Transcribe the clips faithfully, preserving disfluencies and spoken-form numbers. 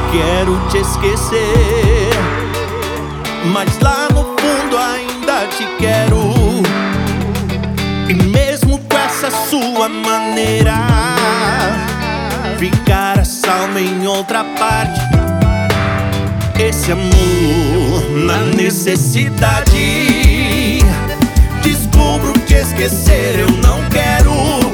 quero te esquecer, mas lá no fundo ainda te quero. E mesmo com essa sua maneira, ficar a salvo em outra parte. Esse amor na necessidade, descubro que esquecer eu não quero.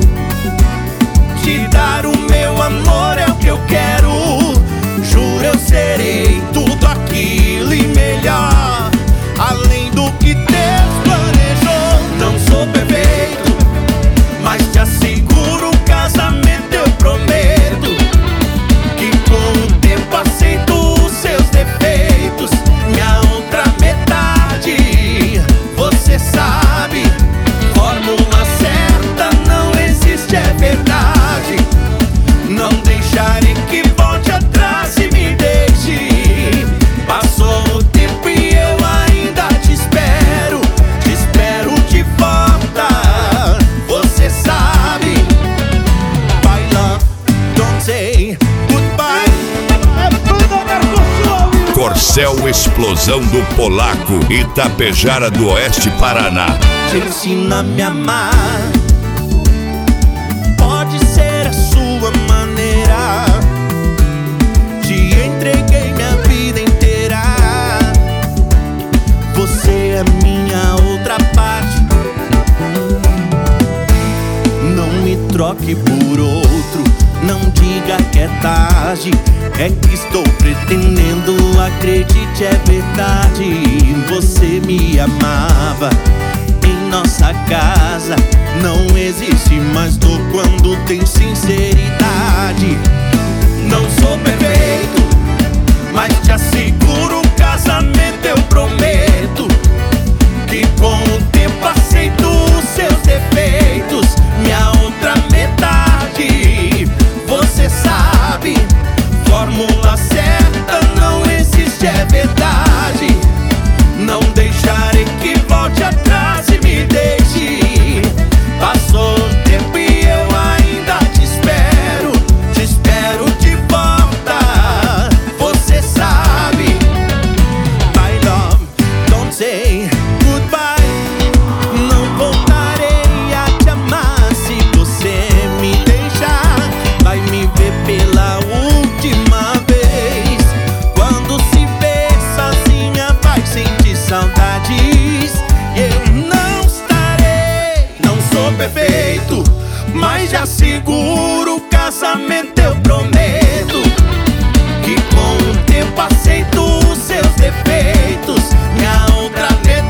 Te dar o meu amor é o que eu quero. Juro eu serei tudo aquilo e melhor, além do que Deus planejou. Não sou perfeito, mas te asseguro, o casamento eu prometo que com o tempo aceito os seus defeitos. Minha outra metade, você sabe, fórmula certa não existe, é verdade. Não deixarei que volte atrás e me deixe. Passou o tempo e eu ainda te espero. Te espero de volta, você sabe. Bye love, don't say goodbye. Corcel Explosão do Polaco, Itapejara do Oeste, Paraná. Te ensino a me amar, pode ser a sua maneira. Te entreguei minha vida inteira. Você é minha outra parte. Não me troque por outro, não diga que é tarde. É que estou pretendendo, acredite, é verdade. Você me amava em nossa casa, não existe mais dor quando tem sinceridade. Não sou perfeito, mas te asseguro, o casamento eu prometo que com o tempo aceito os seus defeitos. Minha outra metade, você sabe, fórmula certa não existe, é verdade. Não deixarei que volte atrás e me deixe. Passou o tempo e eu ainda te espero. Te espero de volta, você sabe. My love, don't say goodbye. Não voltarei a te amar se você me deixar. Vai me ver pela última vez. Quando se vê sozinha vai sentir saudades. Eu não estarei. Não sou perfeito, mas já seguro, o casamento eu prometo que com o tempo aceito os seus defeitos. Minha outra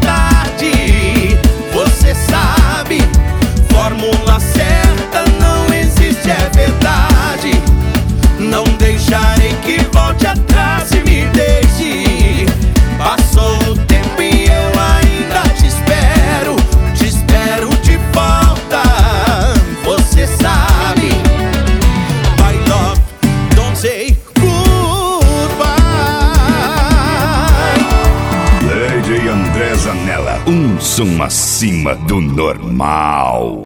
metade, você sabe, fórmula certa não existe, é verdade. Não deixarei que volte atrás e me deixe. Passou o tempo e eu ainda te espero. Te espero de volta, você sabe. Bye love, don't say goodbye. Lady André Zanella, um som acima do normal.